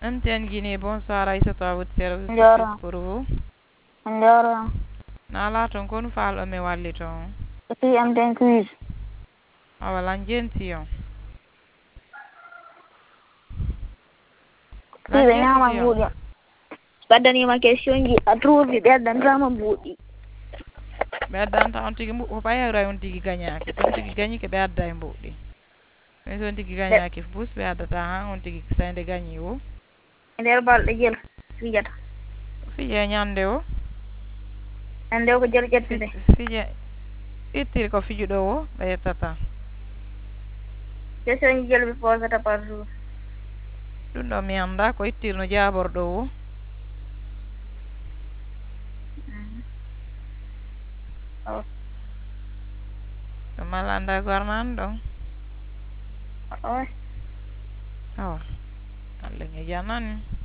MTN Guinée, bonsoir Aïssatou à votre service Njoro. pour vous. Njoro. Nala ton kon fal ame walli ton. Si MTN quiz. Awala njenti yon. Si ɓe Lanjeti ñama ti yon. mbuɗi. Ɓaddanima question ji a trouvi ɓeddantama mbuɗi. Ɓe addanta on tigi ko ɓayra on tigi gagnaki. Son tigi gagni ke ɓe adda e mbuɗi. Mais son tigi gagnaki bus ɓe addata han on tigi sande gagni o. E nder balɗe jel fijata. Fije ñande o. Ñande o ko jel ƴettide. Fije ittiri ko fijuɗo o ɓe yettata. Question ji jel ɓe posata par jour. Ɗum ɗo mi anda ko ittirno jaborɗo o. Ɗum mala anda ko arnan ɗon. Oy. Awa. Allah nge janani.